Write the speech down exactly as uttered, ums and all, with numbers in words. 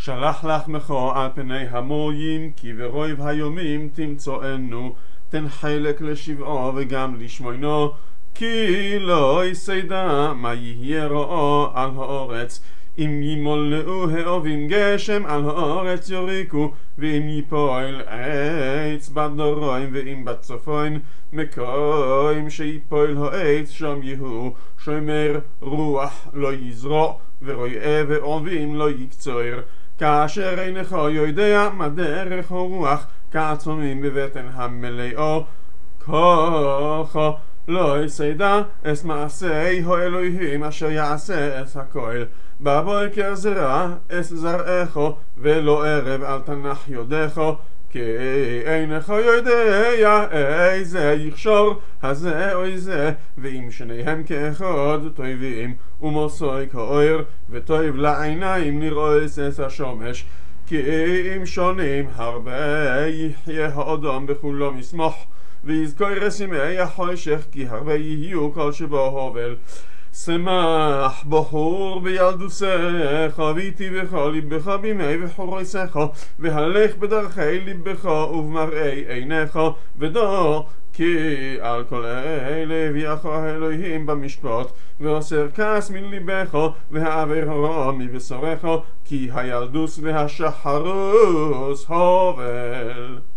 שלח לחמך על פני המויים, כי ברוב היומים תמצואנו. תן חלק לשבעו וגם לשמונו, כי לא יסיידע מה יהיה רעו על האורץ. אם ימולאו האובים גשם על האורץ יוריקו, ואם ייפול עץ בדרוים ואם בצפון, מקום שיפול העץ שם יהיו. שומר רוח לא יזרוע, ורועה ועובים לא יקצור. כאשר אינך יודע מה דרך הרוח, כעצומים בבטן המלאו, ככה לא יסיידע את מעשי האלוהים אשר יעשה את הכל. בבוקר זרע את זרעך, ולא ערב אל תנח ידך, כי אינך יודע איזה יכשור הזה או זה, ואם שניהם כאחד טובים. ומוסוי כאור, וטוב לעיניים לראות את השמש, כי אם שונים הרבה יחיה האדם בכולו משמח, ויזכור רסימי החושך, כי הרבה יהיו כל שבו הובל. שמח בחור בילדותך, ויטיבך ליבך בימי וחורסך, והלך בדרכי ליבך ובמראי עיניך, ודע כי על כל אלה הביאך האלוהים במשפט, ואוסר כעס מליבך, והעבר הרע מבשרך, כי הילדוס והשחרוס הובל.